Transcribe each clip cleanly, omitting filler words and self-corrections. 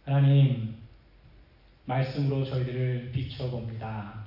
하나님, 말씀으로 저희들을 비춰봅니다.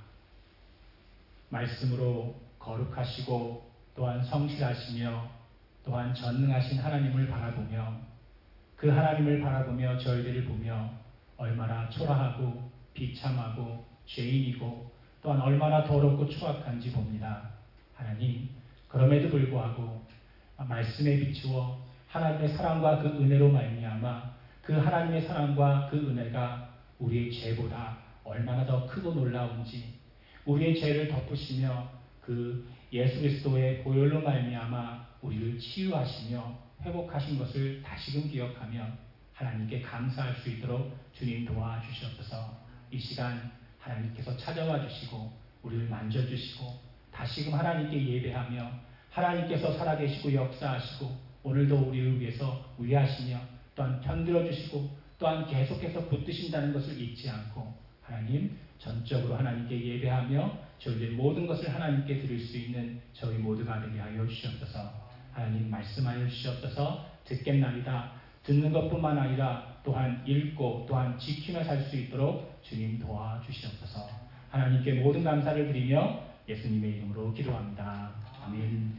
말씀으로 거룩하시고 또한 성실하시며 또한 전능하신 하나님을 바라보며 그 하나님을 바라보며 저희들을 보며 얼마나 초라하고 비참하고 죄인이고 또한 얼마나 더럽고 추악한지 봅니다. 하나님, 그럼에도 불구하고 말씀에 비추어 하나님의 사랑과 그 은혜로 말미암아 그 하나님의 사랑과 그 은혜가 우리의 죄보다 얼마나 더 크고 놀라운지, 우리의 죄를 덮으시며 그 예수 그리스도의 보혈로 말미암아 우리를 치유하시며 회복하신 것을 다시금 기억하며 하나님께 감사할 수 있도록 주님 도와주시옵소서. 이 시간 하나님께서 찾아와 주시고 우리를 만져주시고 다시금 하나님께 예배하며 하나님께서 살아계시고 역사하시고 오늘도 우리를 위해서 위하시며 또한 편들어 주시고 또한 계속해서 붙드신다는 것을 잊지 않고 하나님 전적으로 하나님께 예배하며 저희의 모든 것을 하나님께 드릴 수 있는 저희 모두가 되게 하여 주시옵소서. 하나님 말씀하여 주시옵소서. 듣겠나이다. 듣는 것뿐만 아니라 또한 읽고 또한 지키며 살 수 있도록 주님 도와주시옵소서. 하나님께 모든 감사를 드리며 예수님의 이름으로 기도합니다. 아멘.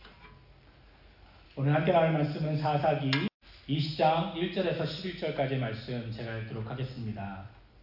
오늘 함께 나눌 말씀은 사사기 20장 1절에서 11절까지의 말씀 제가 읽도록 하겠습니다.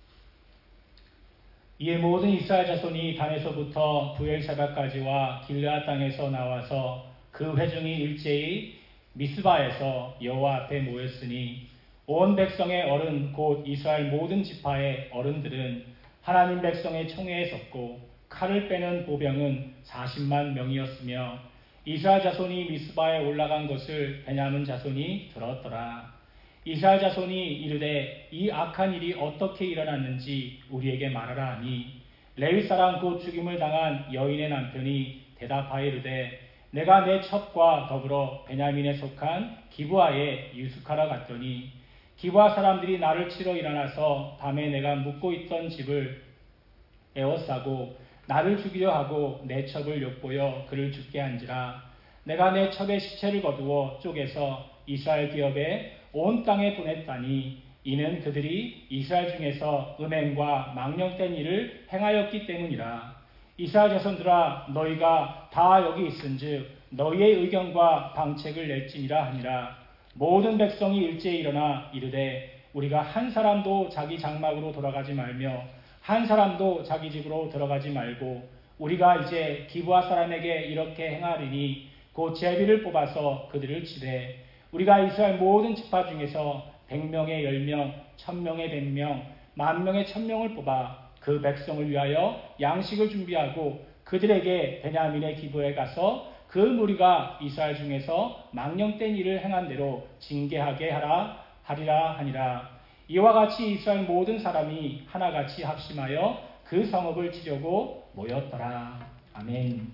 이에 모든 이스라엘 자손이 단에서부터 브엘사바까지와 길르앗 땅에서 나와서 그 회중이 일제히 미스바에서 여호와 앞에 모였으니 온 백성의 어른 곧 이스라엘 모든 지파의 어른들은 하나님 백성의 총회에 섰고 칼을 빼는 보병은 40만 명이었으며 이스라엘 자손이 미스바에 올라간 것을 베냐민 자손이 들었더라. 이스라엘 자손이 이르되 이 악한 일이 어떻게 일어났는지 우리에게 말하라 하니 레위 사람 곧 죽임을 당한 여인의 남편이 대답하여 이르되 내가 내 첩과 더불어 베냐민에 속한 기브아에 유숙하러 갔더니 기브아 사람들이 나를 치러 일어나서 밤에 내가 묵고 있던 집을 에워싸고 나를 죽이려 하고 내 첩을 욕보여 그를 죽게 한지라. 내가 내 첩의 시체를 거두어 쪼개서 이스라엘 기업에 온 땅에 보냈다니 이는 그들이 이스라엘 중에서 음행과 망령된 일을 행하였기 때문이라. 이스라엘 자손들아 너희가 다 여기 있은즉 너희의 의견과 방책을 낼지니라 하니라. 모든 백성이 일제히 일어나 이르되 우리가 한 사람도 자기 장막으로 돌아가지 말며 한 사람도 자기 집으로 들어가지 말고 우리가 이제 기브아 사람에게 이렇게 행하리니 곧 제비를 뽑아서 그들을 치되 우리가 이스라엘 모든 지파 중에서 100명의 10명, 1000명의 100명, 10,000명의 1000명을 뽑아 그 백성을 위하여 양식을 준비하고 그들에게 베냐민의 기브에 가서 그 무리가 이스라엘 중에서 망령된 일을 행한 대로 징계하게 하리라 하니라. 이와 같이 이스라엘 모든 사람이 하나같이 합심하여 그 성읍을 치려고 모였더라. 아멘.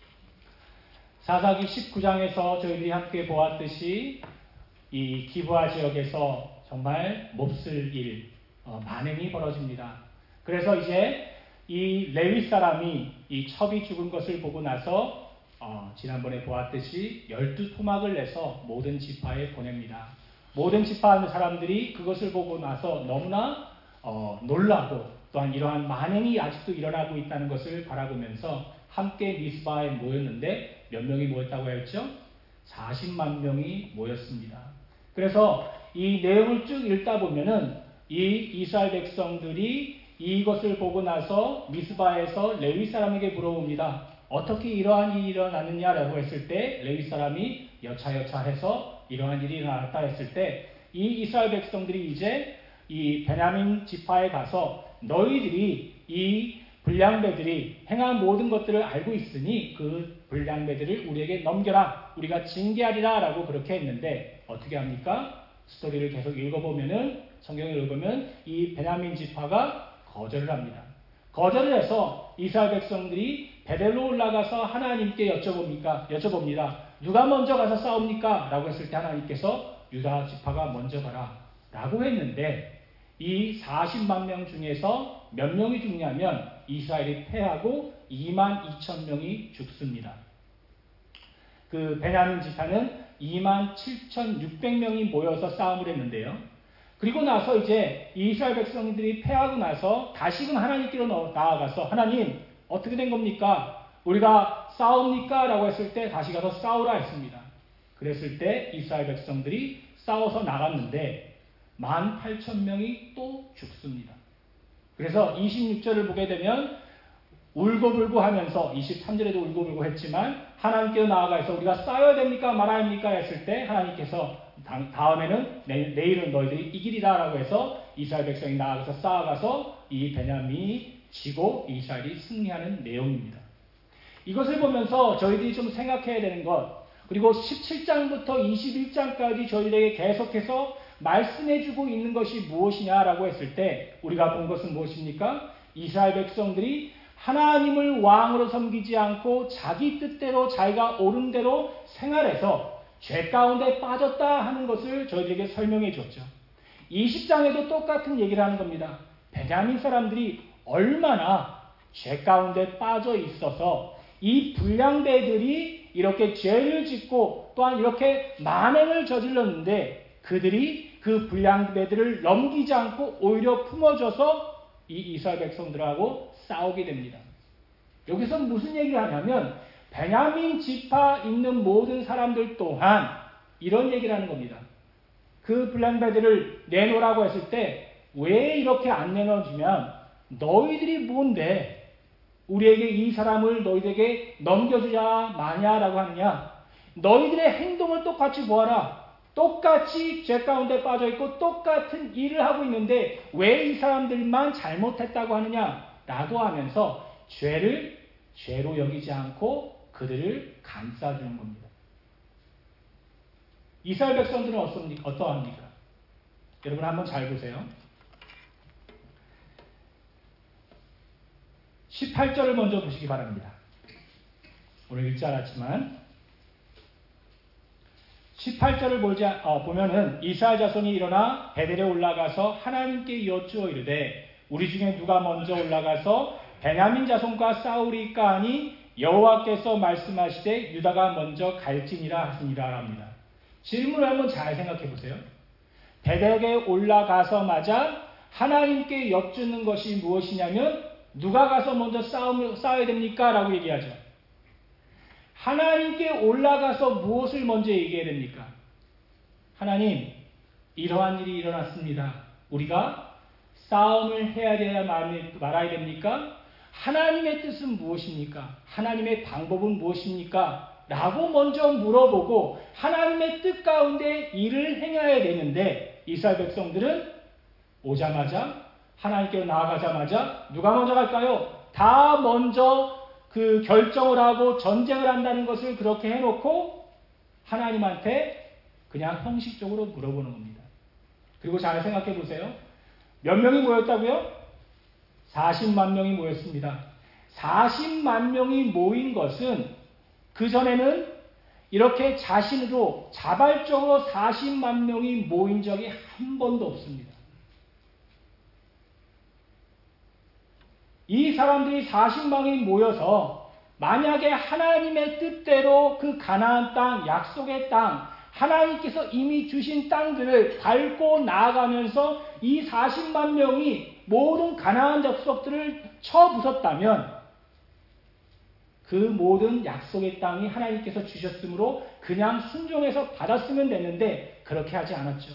사사기 19장에서 저희들이 함께 보았듯이 이 기브아 지역에서 정말 몹쓸 일, 만행이 벌어집니다. 그래서 이제 이 레위 사람이 이 첩이 죽은 것을 보고 나서 지난번에 보았듯이 12토막을 내서 모든 지파에 보냅니다. 모든 지파 사람들이 그것을 보고 나서 너무나 놀라고 또한 이러한 만행이 아직도 일어나고 있다는 것을 바라보면서 함께 미스바에 모였는데 몇 명이 모였다고 했죠? 40만 명이 모였습니다. 그래서 이 내용을 쭉 읽다 보면은 이 이스라엘 백성들이 이것을 보고 나서 미스바에서 레위 사람에게 물어봅니다. 어떻게 이러한 일이 일어났느냐라고 했을 때 레위 사람이 여차여차해서 이러한 일이 일어났다 했을 때 이 이스라엘 백성들이 이제 이 베냐민 지파에 가서 너희들이 이 불량배들이 행한 모든 것들을 알고 있으니 그 불량배들을 우리에게 넘겨라. 우리가 징계하리라 라고 그렇게 했는데 어떻게 합니까? 스토리를 계속 읽어보면은 성경을 읽으면 이 베냐민 지파가 거절을 합니다. 거절을 해서 이스라엘 백성들이 베델로 올라가서 하나님께 여쭤봅니다. 누가 먼저 가서 싸웁니까? 라고 했을 때 하나님께서 유다 지파가 먼저 가라 라고 했는데 이 40만 명 중에서 몇 명이 죽냐면 이스라엘이 패하고 22,000명이 죽습니다. 그 베냐민 지파는 27,600명이 모여서 싸움을 했는데요. 그리고 나서 이제 이스라엘 백성들이 패하고 나서 다시금 하나님께로 나아가서 하나님 어떻게 된 겁니까? 우리가 싸웁니까? 라고 했을 때 다시 가서 싸우라 했습니다. 그랬을 때 이스라엘 백성들이 싸워서 나갔는데 18,000명이 또 죽습니다. 그래서 26절을 보게 되면 울고불고 하면서 23절에도 울고불고 했지만 하나님께로 나아가서 우리가 싸워야 됩니까? 말아야 합니까? 했을 때 하나님께서 다음에는 내일은 너희들이 이기리라 라고 해서 이스라엘 백성이 나아가서 싸워가서 이 베냐민이 지고 이스라엘이 승리하는 내용입니다. 이것을 보면서 저희들이 좀 생각해야 되는 것, 그리고 17장부터 21장까지 저희들에게 계속해서 말씀해주고 있는 것이 무엇이냐라고 했을 때 우리가 본 것은 무엇입니까? 이스라엘 백성들이 하나님을 왕으로 섬기지 않고 자기 뜻대로 자기가 옳은 대로 생활해서 죄 가운데 빠졌다 하는 것을 저희들에게 설명해 줬죠. 20장에도 똑같은 얘기를 하는 겁니다. 베냐민 사람들이 얼마나 죄 가운데 빠져 있어서 이 불량배들이 이렇게 죄를 짓고 또한 이렇게 만행을 저질렀는데 그들이 그 불량배들을 넘기지 않고 오히려 품어줘서 이 이스라엘 백성들하고 싸우게 됩니다. 여기서 무슨 얘기를 하냐면 베냐민 지파 있는 모든 사람들 또한 이런 얘기를 하는 겁니다. 그 불량배들을 내놓으라고 했을 때 왜 이렇게 안 내놓으면 너희들이 뭔데 우리에게 이 사람을 너희에게 넘겨주자 마냐라고 하느냐. 너희들의 행동을 똑같이 보아라. 똑같이 죄 가운데 빠져있고 똑같은 일을 하고 있는데 왜 이 사람들만 잘못했다고 하느냐라고 하면서 죄를 죄로 여기지 않고 그들을 감싸주는 겁니다. 이스라엘 백성들은 어떠합니까? 여러분 한번 잘 보세요. 18절을 먼저 보시기 바랍니다. 오늘 읽지 않았지만 18절을 보면은 이스라엘 자손이 일어나 베델에 올라가서 하나님께 여쭈어 이르되 우리 중에 누가 먼저 올라가서 베냐민 자손과 싸우리까 하니 여호와께서 말씀하시되 유다가 먼저 갈지니라 하시니라 합니다. 질문을 한번 잘 생각해 보세요. 베델에 올라가서마자 하나님께 여쭈는 것이 무엇이냐면 누가 가서 먼저 싸워야 됩니까? 라고 얘기하죠. 하나님께 올라가서 무엇을 먼저 얘기해야 됩니까? 하나님, 이러한 일이 일어났습니다. 우리가 싸움을 해야 되나 말아야 됩니까? 하나님의 뜻은 무엇입니까? 하나님의 방법은 무엇입니까? 라고 먼저 물어보고 하나님의 뜻 가운데 일을 행해야 되는데 이스라엘 백성들은 오자마자 하나님께로 나아가자마자 누가 먼저 갈까요? 다 먼저 그 결정을 하고 전쟁을 한다는 것을 그렇게 해놓고 하나님한테 그냥 형식적으로 물어보는 겁니다. 그리고 잘 생각해 보세요. 몇 명이 모였다고요? 40만 명이 모였습니다. 40만 명이 모인 것은 그전에는 이렇게 자신으로 자발적으로 40만 명이 모인 적이 한 번도 없습니다. 이 사람들이 40명이 모여서 만약에 하나님의 뜻대로 그 가나안 땅, 약속의 땅, 하나님께서 이미 주신 땅들을 밟고 나아가면서 이 40만 명이 모든 가나안 족속들을 쳐부쉈다면 그 모든 약속의 땅이 하나님께서 주셨으므로 그냥 순종해서 받았으면 됐는데 그렇게 하지 않았죠.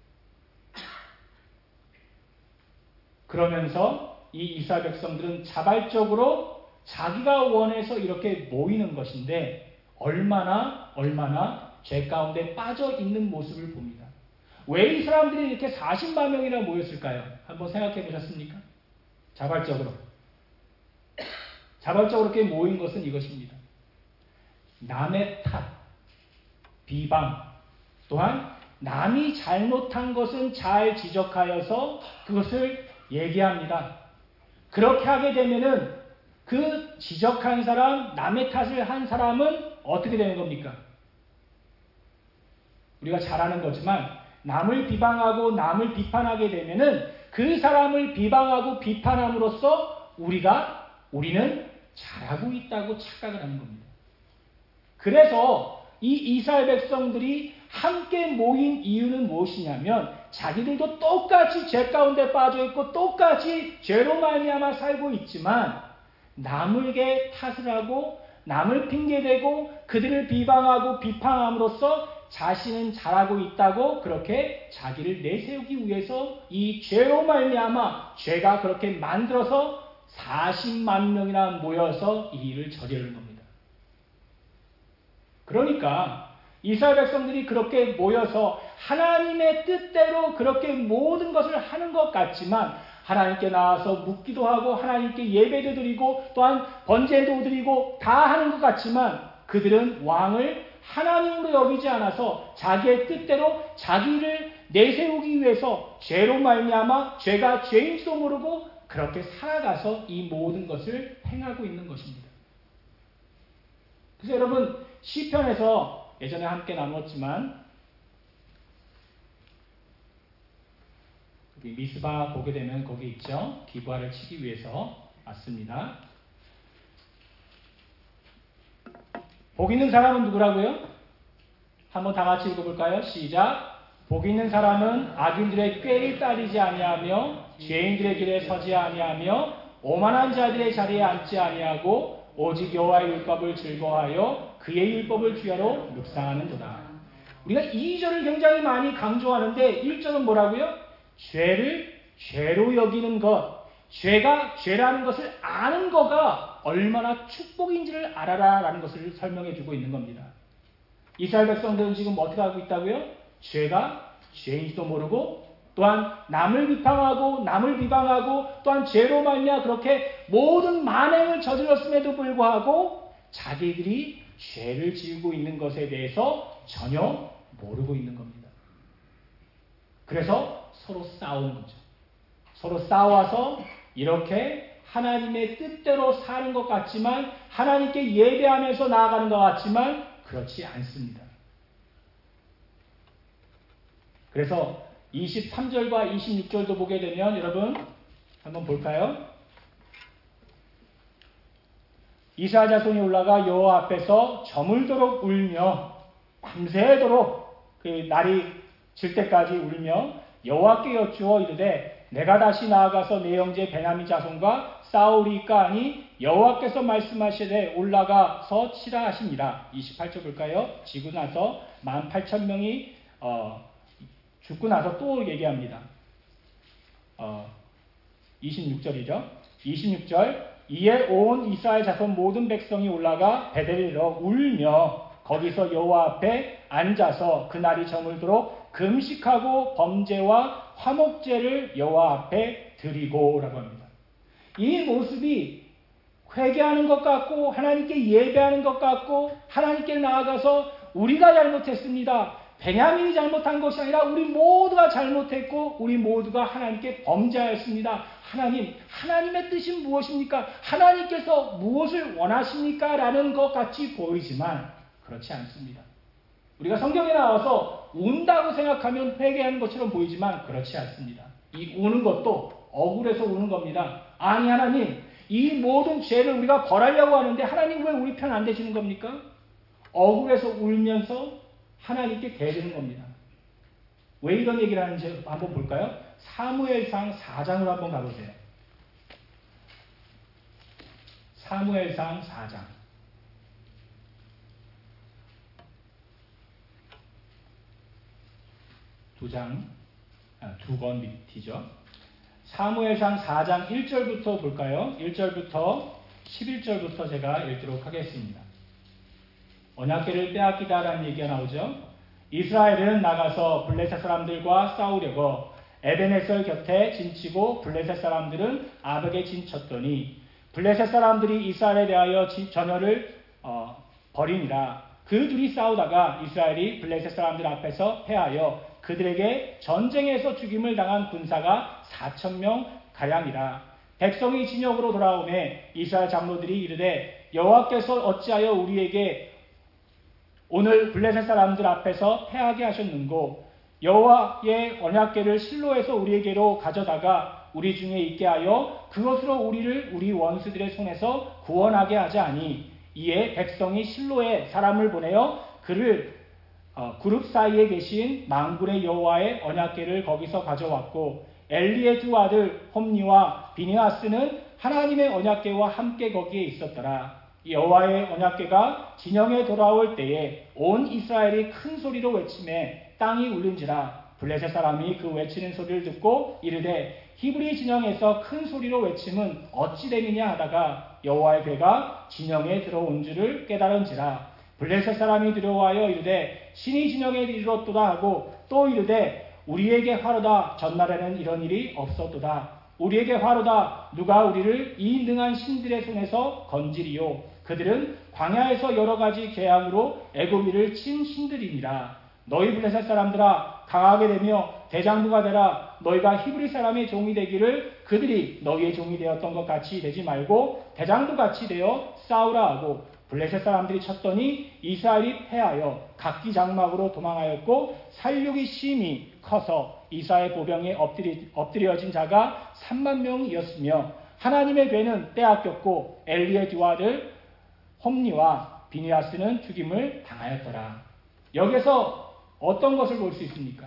그러면서 이 이스라엘 백성들은 자발적으로 자기가 원해서 이렇게 모이는 것인데 얼마나 죄 가운데 빠져 있는 모습을 봅니다. 왜 이 사람들이 이렇게 40만 명이나 모였을까요? 한번 생각해 보셨습니까? 자발적으로 이렇게 모인 것은 이것입니다. 남의 탓, 비방, 또한 남이 잘못한 것은 잘 지적하여서 그것을 얘기합니다. 그렇게 하게 되면은 그 지적한 사람, 남의 탓을 한 사람은 어떻게 되는 겁니까? 우리가 잘 아는 거지만 남을 비방하고 남을 비판하게 되면은 그 사람을 비방하고 비판함으로써 우리는 잘하고 있다고 착각을 하는 겁니다. 그래서 이 이스라엘 백성들이 함께 모인 이유는 무엇이냐면 자기들도 똑같이 죄 가운데 빠져 있고 똑같이 죄로 말미암아 살고 있지만 남에게 탓을 하고 남을 핑계대고 그들을 비방하고 비판함으로써 자신은 잘하고 있다고 그렇게 자기를 내세우기 위해서 이 죄로 말미암아 죄가 그렇게 만들어서 40만 명이나 모여서 이 일을 저지르는 겁니다. 그러니까 이스라엘 백성들이 그렇게 모여서 하나님의 뜻대로 그렇게 모든 것을 하는 것 같지만 하나님께 나와서 묻기도 하고 하나님께 예배도 드리고 또한 번제도 드리고 다 하는 것 같지만 그들은 왕을 하나님으로 여기지 않아서 자기의 뜻대로 자기를 내세우기 위해서 죄로 말미암아 죄가 죄인지도 모르고 그렇게 살아가서 이 모든 것을 행하고 있는 것입니다. 그래서 여러분 시편에서 예전에 함께 나눴지만 미스바 보게 되면 거기 있죠. 기브아를 치기 위해서 왔습니다. 복 있는 사람은 누구라고요? 한번 다 같이 읽어볼까요? 시작. 복 있는 사람은 악인들의 꾀를 따르지 아니하며 죄인들의 길에 서지 아니하며 오만한 자들의 자리에 앉지 아니하고 오직 여호와의 율법을 즐거워하여 그의 율법을 주야로 묵상하는도다. 우리가 2절을 굉장히 많이 강조하는데 1절은 뭐라고요? 죄를 죄로 여기는 것, 죄가 죄라는 것을 아는 거가 얼마나 축복인지를 알아라 라는 것을 설명해 주고 있는 겁니다. 이스라엘 백성들은 지금 어떻게 하고 있다고요? 죄가 죄인지도 모르고 또한 남을 비판하고 남을 비방하고 또한 죄로 말미암아 그렇게 모든 만행을 저질렀음에도 불구하고 자기들이 죄를 지우고 있는 것에 대해서 전혀 모르고 있는 겁니다. 그래서 서로 싸우는 거죠. 서로 싸워서 이렇게 하나님의 뜻대로 사는 것 같지만 하나님께 예배하면서 나아가는 것 같지만 그렇지 않습니다. 그래서 23절과 26절도 보게 되면 여러분 한번 볼까요? 이스라엘 자손이 올라가 여호와 앞에서 저물도록 울며 밤새도록 그 날이 질 때까지 울며 여호와께 여쭈어 이르되 내가 다시 나아가서 내 형제 베냐민 자손과 싸우리까 하니 여호와께서 말씀하시되 올라가서 치라 하시니라. 28절 볼까요? 지고 나서 18,000명이 죽고 나서 또 얘기합니다. 26절이죠. 26절 이에 온 이스라엘 자손 모든 백성이 올라가 베델리로 울며 거기서 여호와 앞에 앉아서 그날이 저물도록 금식하고 범죄와 화목제를 여호와 앞에 드리고 라고 합니다. 이 모습이 회개하는 것 같고 하나님께 예배하는 것 같고 하나님께 나아가서 우리가 잘못했습니다. 베냐민이 잘못한 것이 아니라 우리 모두가 잘못했고 우리 모두가 하나님께 범죄하였습니다. 하나님, 하나님의 뜻이 무엇입니까? 하나님께서 무엇을 원하십니까? 라는 것 같이 보이지만 그렇지 않습니다. 우리가 성경에 나와서 운다고 생각하면 회개하는 것처럼 보이지만 그렇지 않습니다. 이 우는 것도 억울해서 우는 겁니다. 아니 하나님, 이 모든 죄를 우리가 벌하려고 하는데 하나님 왜 우리 편 안 되시는 겁니까? 억울해서 울면서 하나님께 대드는 겁니다. 왜 이런 얘기를 하는지 한번 볼까요? 사무엘상 4장으로 한번 가보세요. 사무엘상 4장. 두 권 밑이죠. 사무엘상 4장 1절부터 볼까요? 1절부터 11절부터 제가 읽도록 하겠습니다. 언약궤를 빼앗기다라는 얘기가 나오죠. 이스라엘은 나가서 블레셋 사람들과 싸우려고 에벤에셀 곁에 진치고 블레셋 사람들은 아벡에 진쳤더니 블레셋 사람들이 이스라엘에 대하여 전열을 벌이니라. 그 둘이 싸우다가 이스라엘이 블레셋 사람들 앞에서 패하여 그들에게 전쟁에서 죽임을 당한 군사가 4,000명 가량이라. 백성이 진영으로 돌아오매 이스라엘 장로들이 이르되 여호와께서 어찌하여 우리에게 오늘 블레셋 사람들 앞에서 패하게 하셨는고 여호와의 언약궤를 실로에서 우리에게로 가져다가 우리 중에 있게 하여 그것으로 우리를 우리 원수들의 손에서 구원하게 하자니 이에 백성이 실로에 사람을 보내어 그를 그룹 사이에 계신 만군의 여호와의 언약궤를 거기서 가져왔고 엘리의 두 아들 홈니와 비느하스는 하나님의 언약궤와 함께 거기에 있었더라. 여호와의 언약궤가 진영에 돌아올 때에 온 이스라엘이 큰 소리로 외치매 땅이 울린지라. 블레셋 사람이 그 외치는 소리를 듣고 이르되 히브리 진영에서 큰 소리로 외침은 어찌 됨이냐 하다가 여호와의 궤가 진영에 들어온 줄을 깨달은지라. 블레셋 사람이 들어와여 이르되 신이 진영에 이르렀도다 하고 또 이르되 우리에게 화로다. 전날에는 이런 일이 없었도다. 우리에게 화로다. 누가 우리를 이 능한 신들의 손에서 건지리요. 그들은 광야에서 여러 가지 계약으로 애굽인을 친 신들이니라. 너희 블레셋 사람들아 강하게 되며 대장부가 되라. 너희가 히브리 사람의 종이 되기를 그들이 너희의 종이 되었던 것 같이 되지 말고 대장부 같이 되어 싸우라 하고 블레셋 사람들이 쳤더니 이스라엘이 패하여 각기 장막으로 도망하였고 살육이 심히 커서 이스라엘 보병에 엎드려진 자가 3만 명이었으며 하나님의 궤는 빼앗겼고 엘리의 두 아들 홈니와 비느하스는 죽임을 당하였더라. 여기서 어떤 것을 볼 수 있습니까?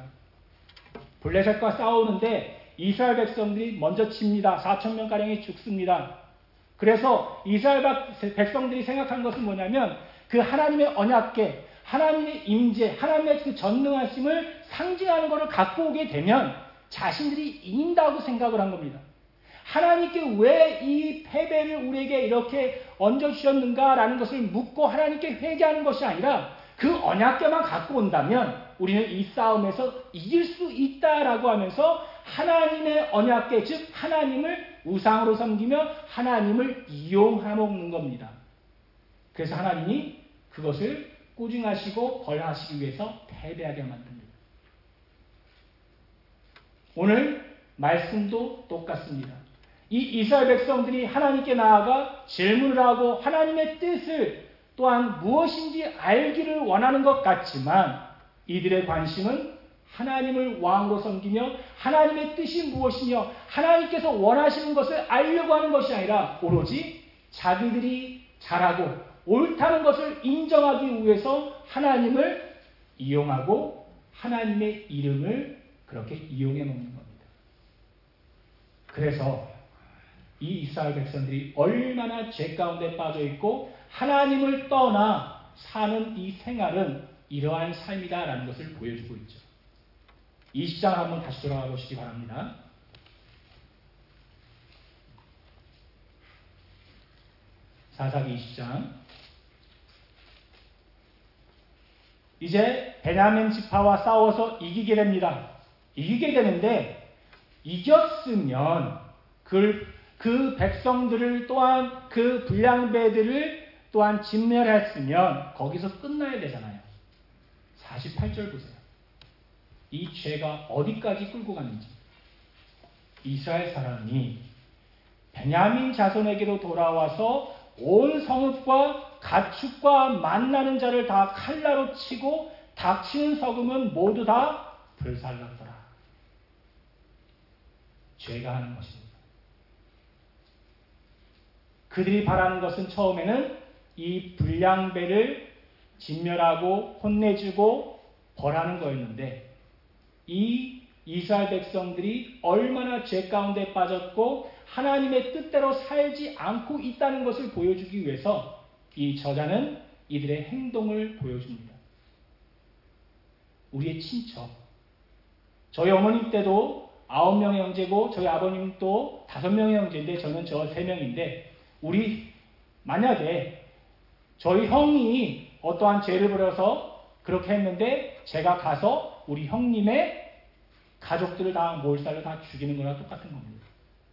블레셋과 싸우는데 이스라엘 백성들이 먼저 칩니다. 4,000명가량이 죽습니다. 그래서 이스라엘 백성들이 생각한 것은 뭐냐면 그 하나님의 언약궤, 하나님의 임재, 하나님의 그 전능하심을 상징하는 것을 갖고 오게 되면 자신들이 이긴다고 생각을 한 겁니다. 하나님께 왜 이 패배를 우리에게 이렇게 얹어주셨는가라는 것을 묻고 하나님께 회개하는 것이 아니라 그 언약궤만 갖고 온다면 우리는 이 싸움에서 이길 수 있다라고 하면서 하나님의 언약궤, 즉 하나님을 우상으로 섬기며 하나님을 이용하먹는 겁니다. 그래서 하나님이 그것을 꾸중하시고 벌하시기 위해서 패배하게 만듭니다. 오늘 말씀도 똑같습니다. 이 이스라엘 백성들이 하나님께 나아가 질문을 하고 하나님의 뜻을 또한 무엇인지 알기를 원하는 것 같지만 이들의 관심은 하나님을 왕으로 섬기며 하나님의 뜻이 무엇이며 하나님께서 원하시는 것을 알려고 하는 것이 아니라 오로지 자기들이 잘하고 옳다는 것을 인정하기 위해서 하나님을 이용하고 하나님의 이름을 그렇게 이용해 먹는 겁니다. 그래서 이 이스라엘 백성들이 얼마나 죄 가운데 빠져 있고 하나님을 떠나 사는 이 생활은 이러한 삶이다라는 것을 보여주고 있죠. 20장 한번 다시 돌아가 보시기 바랍니다. 사사기 20장. 이제 베냐민 지파와 싸워서 이기게 됩니다. 이기게 되는데 이겼으면 그 백성들을 또한 그 불량배들을 또한 진멸했으면 거기서 끝나야 되잖아요. 48절 보세요. 이 죄가 어디까지 끌고 갔는지. 이스라엘 사람이 베냐민 자손에게로 돌아와서 온 성읍과 가축과 만나는 자를 다 칼라로 치고 닥치는 석음은 모두 다 불살랐더라. 죄가 하는 것입니다. 그들이 바라는 것은 처음에는 이 불량배를 진멸하고 혼내주고 벌하는 거였는데 이 이스라엘 백성들이 얼마나 죄 가운데 빠졌고 하나님의 뜻대로 살지 않고 있다는 것을 보여주기 위해서 이 저자는 이들의 행동을 보여줍니다. 우리의 친척, 저희 어머님 때도 9명의 형제고 저희 아버님도 5명의 형제인데 저는 저 3명인데 우리 만약에 저희 형이 어떠한 죄를 벌여서 그렇게 했는데 제가 가서 우리 형님의 가족들을 다 몰살로 다 죽이는 거랑 똑같은 겁니다.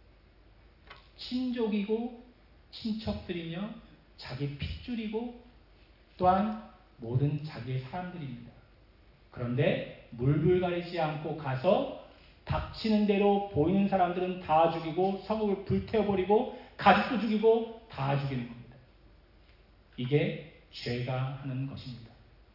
친족이고 친척들이며 자기 핏줄이고 또한 모든 자기의 사람들입니다. 그런데 물불 가리지 않고 가서 닥치는 대로 보이는 사람들은 다 죽이고 성읍을 불태워버리고 가족도 죽이고 다 죽이는 겁니다. 이게 죄가 하는 것입니다.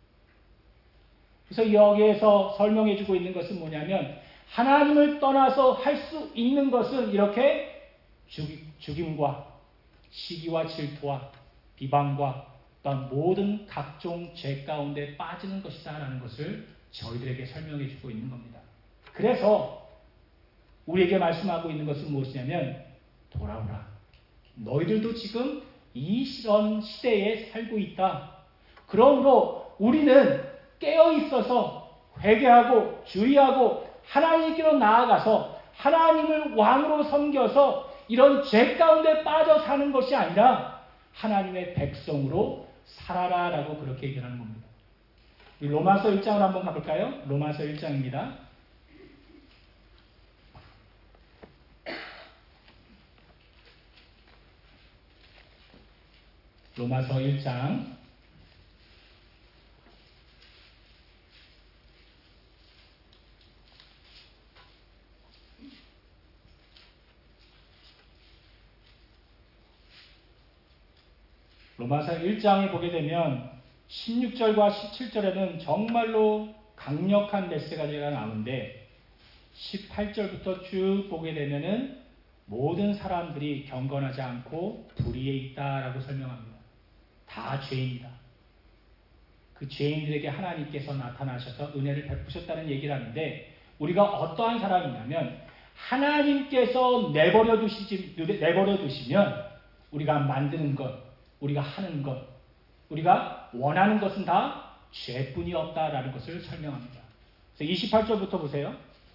그래서 여기에서 설명해주고 있는 것은 뭐냐면 하나님을 떠나서 할 수 있는 것은 이렇게 죽임과 시기와 질투와 비방과 또한 모든 각종 죄 가운데 빠지는 것이다 라는 것을 저희들에게 설명해 주고 있는 겁니다. 그래서 우리에게 말씀하고 있는 것은 무엇이냐면 돌아오라. 너희들도 지금 이런 시대에 살고 있다. 그러므로 우리는 깨어 있어서 회개하고 주의하고 하나님께로 나아가서 하나님을 왕으로 섬겨서 이런 죄 가운데 빠져 사는 것이 아니라 하나님의 백성으로 살아라 라고 그렇게 얘기하는 겁니다. 로마서 1장을 한번 가볼까요? 로마서 1장입니다. 로마서 1장 로마서 1장에 보게 되면 16절과 17절에는 정말로 강력한 메시지가 나오는데 18절부터 쭉 보게 되면은 모든 사람들이 경건하지 않고 불의에 있다라고 설명합니다. 다 죄인이다. 그 죄인들에게 하나님께서 나타나셔서 은혜를 베푸셨다는 얘기를 하는데 우리가 어떠한 사람이냐면 하나님께서 내버려 두시면 우리가 만드는 것, 우리가 하는 것, 우리가 원하는 것은 다 죄뿐이 없다라는 것을 설명합니다. 그래서 28절부터 보세요.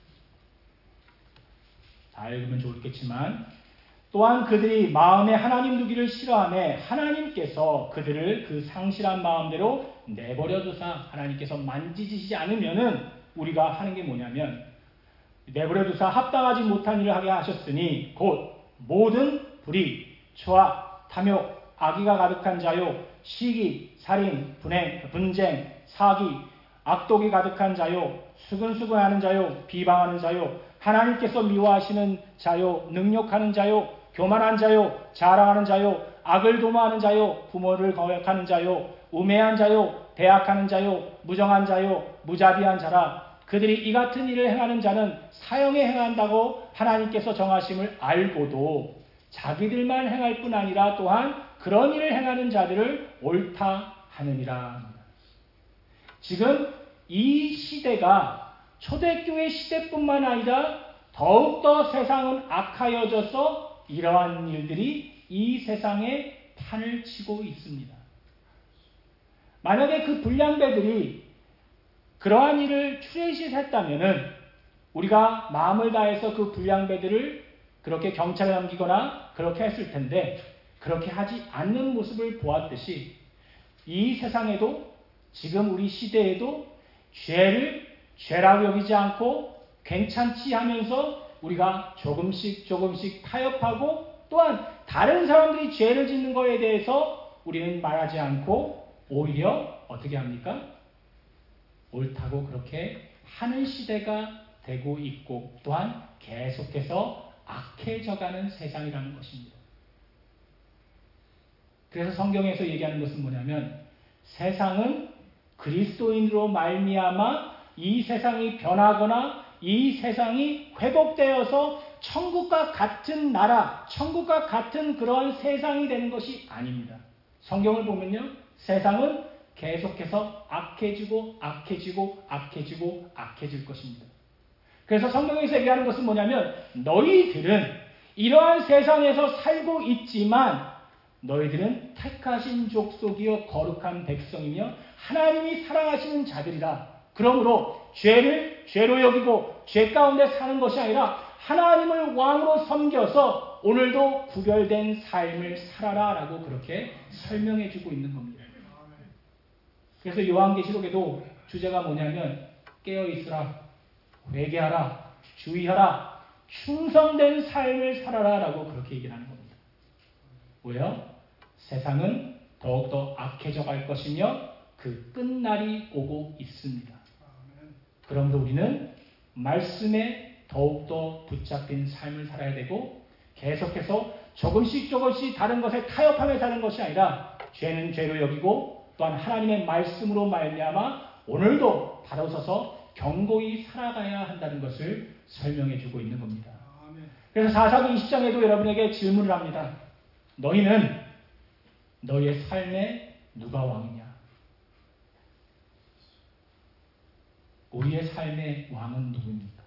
다 읽으면 좋겠지만 또한 그들이 마음에 하나님 두기를 싫어하며 하나님께서 그들을 그 상실한 마음대로 내버려 두사 하나님께서 만지시지 않으면은 우리가 하는 게 뭐냐면 내버려 두사 합당하지 못한 일을 하게 하셨으니 곧 모든 불의, 초악, 탐욕, 악의가 가득한 자요, 시기, 살인, 분쟁, 사기, 악독이 가득한 자요, 수근수근하는 자요, 비방하는 자요, 하나님께서 미워하시는 자요, 능욕하는 자요, 교만한 자요, 자랑하는 자요, 악을 도모하는 자요, 부모를 거역하는 자요, 우매한 자요, 배악하는 자요, 무정한 자요, 무자비한 자라. 그들이 이 같은 일을 행하는 자는 사형에 행한다고 하나님께서 정하심을 알고도 자기들만 행할 뿐 아니라 또한 그런 일을 행하는 자들을 옳다 하느니라. 지금 이 시대가 초대교회 시대뿐만 아니라 더욱더 세상은 악하여져서 이러한 일들이 이 세상에 판을 치고 있습니다. 만약에 그 불량배들이 그러한 일을 추레시했다면은 우리가 마음을 다해서 그 불량배들을 그렇게 경찰에 넘기거나 그렇게 했을 텐데 그렇게 하지 않는 모습을 보았듯이 이 세상에도 지금 우리 시대에도 죄를 죄라고 여기지 않고 괜찮지 하면서 우리가 조금씩 타협하고 또한 다른 사람들이 죄를 짓는 것에 대해서 우리는 말하지 않고 오히려 어떻게 합니까? 옳다고 그렇게 하는 시대가 되고 있고 또한 계속해서 악해져가는 세상이라는 것입니다. 그래서 성경에서 얘기하는 것은 뭐냐면 세상은 그리스도인으로 말미암아 이 세상이 변하거나 이 세상이 회복되어서 천국과 같은 나라, 천국과 같은 그러한 세상이 되는 것이 아닙니다. 성경을 보면요. 세상은 계속해서 악해지고 악해질 것입니다. 그래서 성경에서 얘기하는 것은 뭐냐면 너희들은 이러한 세상에서 살고 있지만 너희들은 택하신 족속이요 거룩한 백성이며 하나님이 사랑하시는 자들이라. 그러므로 죄를 죄로 여기고 죄 가운데 사는 것이 아니라 하나님을 왕으로 섬겨서 오늘도 구별된 삶을 살아라 라고 그렇게 설명해 주고 있는 겁니다. 그래서 요한계시록에도 주제가 뭐냐면 깨어있으라, 회개하라, 주의하라, 충성된 삶을 살아라 라고 그렇게 얘기를 하는 겁니다. 왜요? 세상은 더욱더 악해져 갈 것이며 그 끝날이 오고 있습니다. 그러므로 우리는 말씀에 더욱더 붙잡힌 삶을 살아야 되고 계속해서 조금씩 다른 것에 타협하며 사는 것이 아니라 죄는 죄로 여기고 또한 하나님의 말씀으로 말미암아 오늘도 바로 서서 경고히 살아가야 한다는 것을 설명해 주고 있는 겁니다. 그래서 4사기 20장에도 여러분에게 질문을 합니다. 너희는 너희의 삶에 누가 왕이냐? 우리의 삶의 왕은 누구입니까?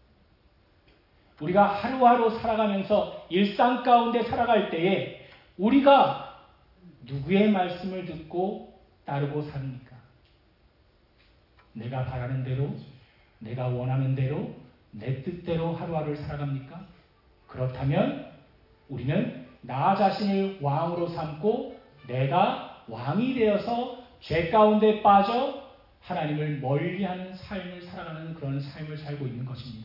우리가 하루하루 살아가면서 일상 가운데 살아갈 때에 우리가 누구의 말씀을 듣고 따르고 삽니까? 내가 바라는 대로, 내가 원하는 대로, 내 뜻대로 하루하루를 살아갑니까? 그렇다면 우리는 나 자신을 왕으로 삼고 내가 왕이 되어서 죄 가운데 빠져 하나님을 멀리하는 삶을 살아가는 그런 삶을 살고 있는 것입니다.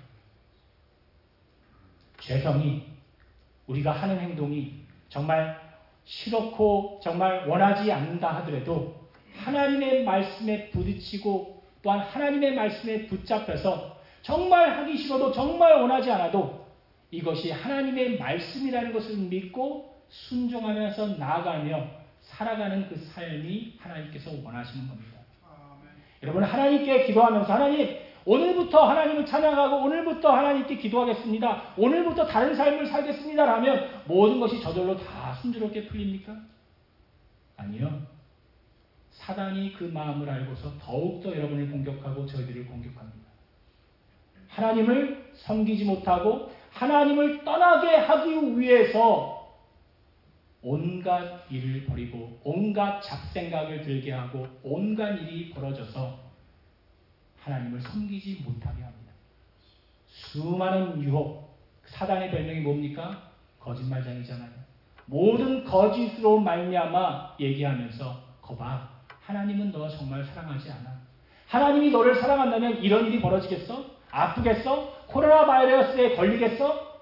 죄성이, 우리가 하는 행동이 정말 싫고 정말 원하지 않는다 하더라도 하나님의 말씀에 부딪히고 또한 하나님의 말씀에 붙잡혀서 정말 하기 싫어도 정말 원하지 않아도 이것이 하나님의 말씀이라는 것을 믿고 순종하면서 나아가며 살아가는 그 삶이 하나님께서 원하시는 겁니다. 여러분, 하나님께 기도하면서 하나님, 오늘부터 하나님을 찬양하고 오늘부터 하나님께 기도하겠습니다. 오늘부터 다른 삶을 살겠습니다. 라면 모든 것이 저절로 다 순조롭게 풀립니까? 아니요. 사단이 그 마음을 알고서 더욱더 여러분을 공격하고 저희들을 공격합니다. 하나님을 섬기지 못하고 하나님을 떠나게 하기 위해서 온갖 일을 벌이고 온갖 잡생각을 들게 하고 온갖 일이 벌어져서 하나님을 섬기지 못하게 합니다. 수많은 유혹, 사단의 별명이 뭡니까? 거짓말장이잖아요. 모든 거짓으로 말미암아 얘기하면서 거봐, 하나님은 너 정말 사랑하지 않아. 하나님이 너를 사랑한다면 이런 일이 벌어지겠어? 아프겠어? 코로나 바이러스에 걸리겠어?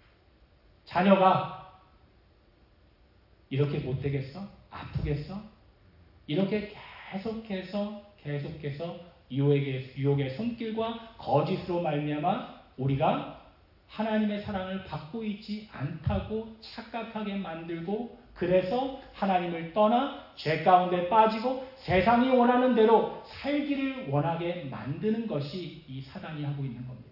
자녀가 이렇게 못되겠어? 아프겠어? 이렇게 계속해서 유혹의 손길과 거짓으로 말미암아 우리가 하나님의 사랑을 받고 있지 않다고 착각하게 만들고 그래서 하나님을 떠나 죄 가운데 빠지고 세상이 원하는 대로 살기를 원하게 만드는 것이 이 사단이 하고 있는 겁니다.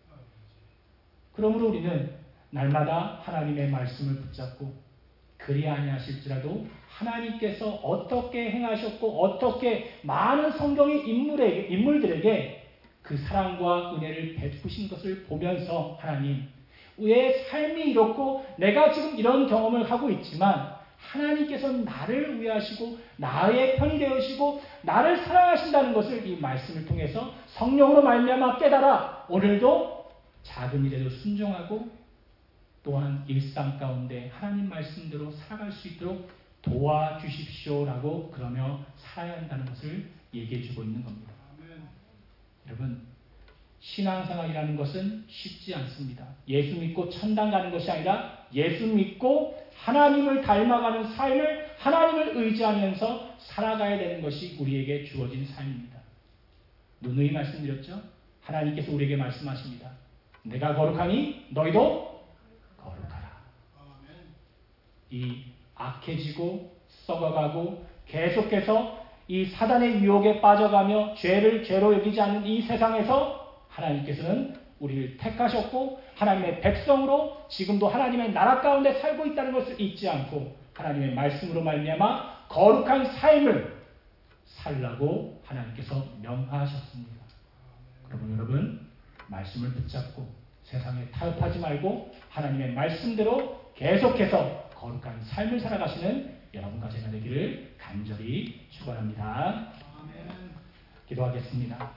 그러므로 우리는 날마다 하나님의 말씀을 붙잡고 그리 아니하실지라도 하나님께서 어떻게 행하셨고 어떻게 많은 성경의 인물들에게 그 사랑과 은혜를 베푸신 것을 보면서 하나님, 왜 삶이 이렇고 내가 지금 이런 경험을 하고 있지만 하나님께서 나를 위하시고 나의 편이 되으시고 나를 사랑하신다는 것을 이 말씀을 통해서 성령으로 말미암아 깨달아 오늘도 작은 일에도 순종하고 또한 일상 가운데 하나님 말씀대로 살아갈 수 있도록 도와주십시오라고 그러며 살아야 한다는 것을 얘기해 주고 있는 겁니다. 여러분, 신앙생활이라는 것은 쉽지 않습니다. 예수 믿고 천당 가는 것이 아니라 예수 믿고 하나님을 닮아가는 삶을 하나님을 의지하면서 살아가야 되는 것이 우리에게 주어진 삶입니다. 누누이 말씀드렸죠? 하나님께서 우리에게 말씀하십니다. 내가 거룩하니 너희도 거룩하라. 이 악해지고 썩어가고 계속해서 이 사단의 유혹에 빠져가며 죄를 죄로 여기지 않는 이 세상에서 하나님께서는 우리를 택하셨고 하나님의 백성으로 지금도 하나님의 나라 가운데 살고 있다는 것을 잊지 않고 하나님의 말씀으로 말미암아 거룩한 삶을 살라고 하나님께서 명하셨습니다. 그러면 여러분, 말씀을 붙잡고 세상에 타협하지 말고 하나님의 말씀대로 계속해서 거룩한 삶을 살아가시는 여러분과 제가 되기를 간절히 축원합니다. 기도하겠습니다.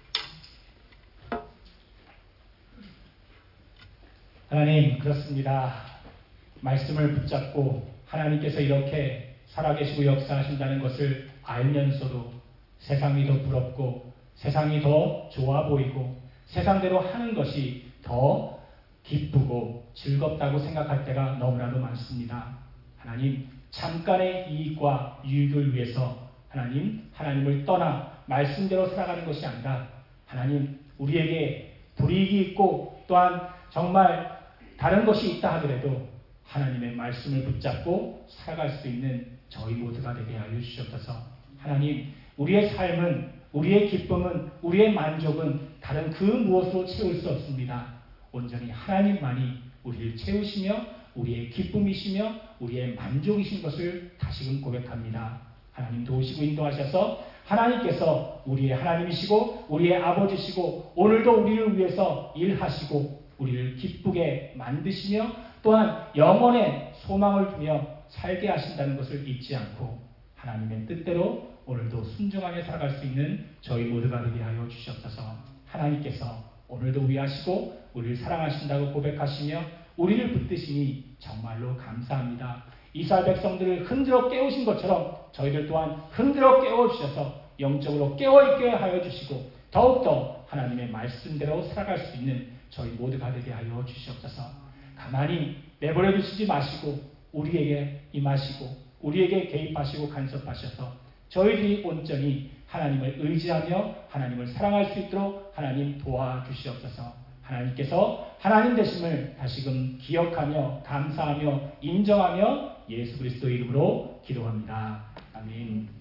하나님, 그렇습니다. 말씀을 붙잡고 하나님께서 이렇게 살아계시고 역사하신다는 것을 알면서도 세상이 더 부럽고 세상이 더 좋아 보이고 세상대로 하는 것이 더 기쁘고 즐겁다고 생각할 때가 너무나도 많습니다. 하나님, 잠깐의 이익과 유익을 위해서 하나님을 떠나 말씀대로 살아가는 것이 아니라 하나님, 우리에게 불이익이 있고 또한 정말 다른 것이 있다 하더라도 하나님의 말씀을 붙잡고 살아갈 수 있는 저희 모두가 되게 알려주시옵소서. 하나님, 우리의 삶은, 우리의 기쁨은, 우리의 만족은 다른 그 무엇으로 채울 수 없습니다. 온전히 하나님만이 우리를 채우시며 우리의 기쁨이시며 우리의 만족이신 것을 다시금 고백합니다. 하나님 도우시고 인도하셔서 하나님께서 우리의 하나님이시고 우리의 아버지시고 오늘도 우리를 위해서 일하시고 우리를 기쁘게 만드시며 또한 영원의 소망을 두며 살게 하신다는 것을 잊지 않고 하나님의 뜻대로 오늘도 순종하며 살아갈 수 있는 저희 모두가 되게 하여 주시옵소서. 하나님께서 오늘도 위하시고 우리를 사랑하신다고 고백하시며 우리를 붙드시니 정말로 감사합니다. 이스라엘 백성들을 흔들어 깨우신 것처럼 저희들 또한 흔들어 깨워주셔서 영적으로 깨어있게 하여 주시고 더욱더 하나님의 말씀대로 살아갈 수 있는 저희 모두가 되게 하여 주시옵소서. 가만히 내버려 두시지 마시고 우리에게 임하시고 우리에게 개입하시고 간섭하셔서 저희들이 온전히 하나님을 의지하며 하나님을 사랑할 수 있도록 하나님 도와주시옵소서. 하나님께서 하나님 되심을 다시금 기억하며 감사하며 인정하며 예수 그리스도의 이름으로 기도합니다. 아멘.